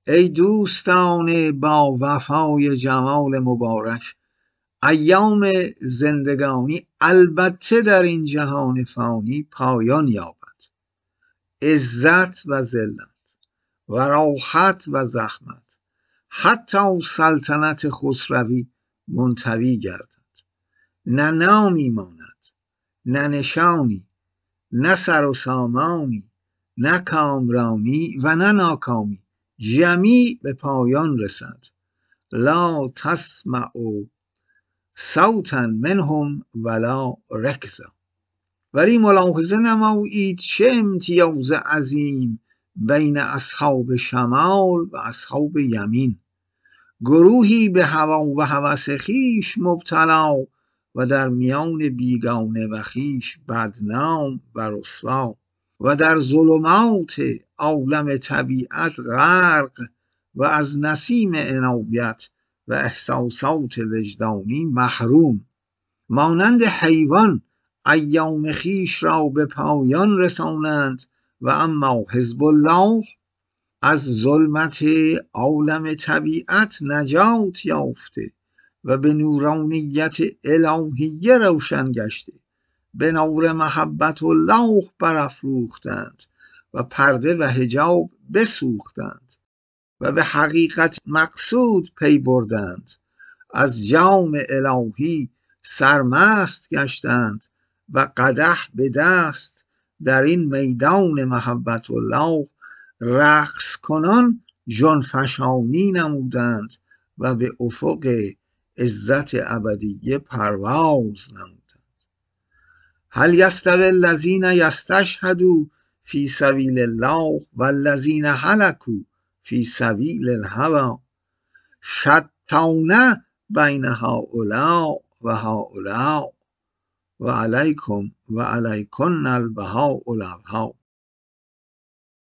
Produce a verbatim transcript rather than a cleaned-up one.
ای دوستان با وفای جمال مبارک، ایام زندگانی البته در این جهان فانی پایان یابد. عزت و ذلت و راحت و زحمت، حتی سلطنت خسروی منطوی گردد. نه نامی ماند، نه نشانی، نه سر و سامانی، نه کامرانی و نه ناکامی، جمیع به پایان رسد. لا تسمع صوتا منهم ولا رکزا. ولی ملاحظه نمایید چه امتیاز عظیم بین اصحاب شمال و اصحاب یمین. گروهی به هوا و هوس خویش مبتلا و در میان بیگانه و خویش بدنام و رسوا و در ظلمات عالم طبیعت غرق و از نسیم عنایت و احساسات وجدانی محروم. مانند حیوان ایام خویش را به پایان رسانند و اما حزب الله از ظلمت عالم طبیعت نجات یافته و به نورانیت الهیه روشن گشته، به نور محبت الله برافروختند و پرده و حجاب بسوختند و به حقیقت مقصود پی بردند. از جام الهی سرمست گشتند و قدح به دست در این میدان محبت الله رقص کنان جانفشانی نمودند و به افق عزت ابدیه پرواز نمودند. هل یستوی الذین یستشهدوا فی سبیل الله والذین هلکوا فی سبیل الهوی شتان بین هؤلاء و هؤلاء و علیکم و علیکن البهاء الابها.